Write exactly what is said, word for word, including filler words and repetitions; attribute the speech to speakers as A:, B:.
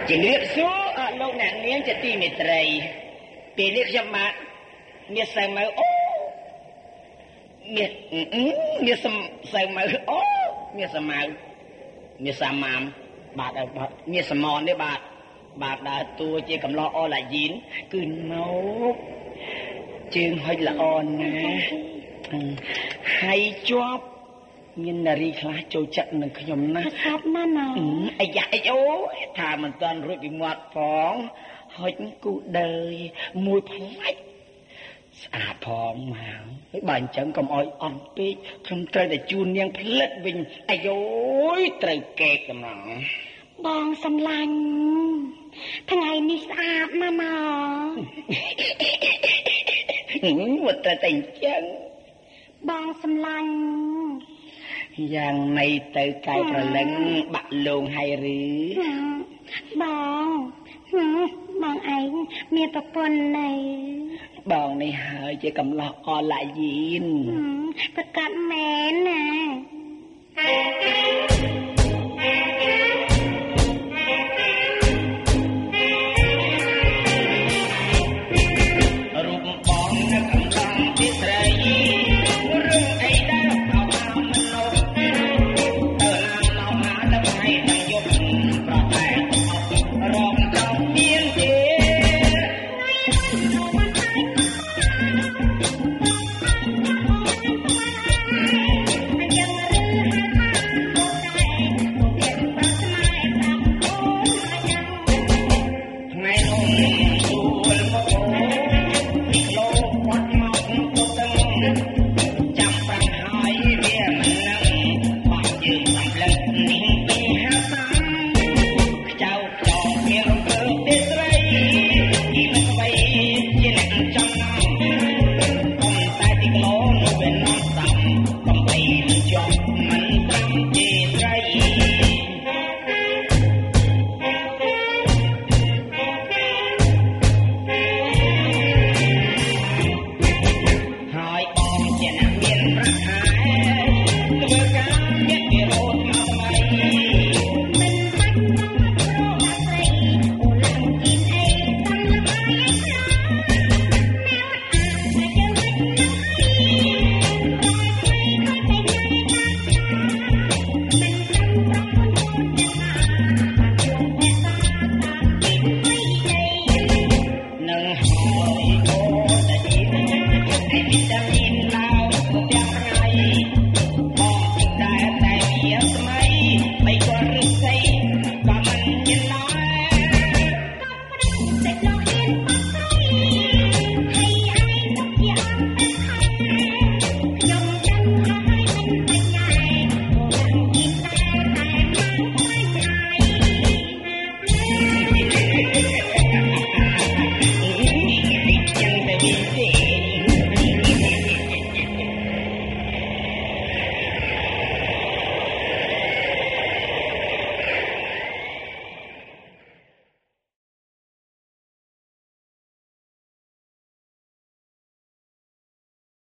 A: ជំរាបសួរលោកអ្នកនាងជាទីមេត្រីពេលនេះខ្ញុំបាទមានសៅម៉ៅអូមានមានសៅម៉ៅអូមានសៅម៉ៅមានសាម៉ាមបាទមានសមននេះបាទបាទដើរតួជាកំឡោះអឡាយីនគឺណូកជើងហុចល្អណាស់ហើយជាប់មាននារីខ្លះចូលចិត្តនឹងខ្ញុំណាស់
B: ស្អាតណាស់ណា
A: អាយ៉ាអីអូថាមិនតាន់រួចពីមាត់ផងហុចគូដើយមួយផ្លាច់ស្អាតផងមកហើយបើអញ្ចឹងកុំអោយអន់ពេកខ្ញុំត្រូវតែជូននាងផ្លិតវិញអាយយត្រូវកេកកំណង
B: បងសំឡាញ់ថ្ងៃនេះស្អាតណាស់ណា
A: មកតែតែអញ្ចឹង
B: បងសំឡាញ់
A: យ៉ាងណីទៅកាយប្រលឹងបាក់លងហើយឬ
B: បងបងឯងមានប្រពន្ធណែ
A: បងនេះហើយជាកំឡោះអឡាយីន
B: ប្រកាសមែនណា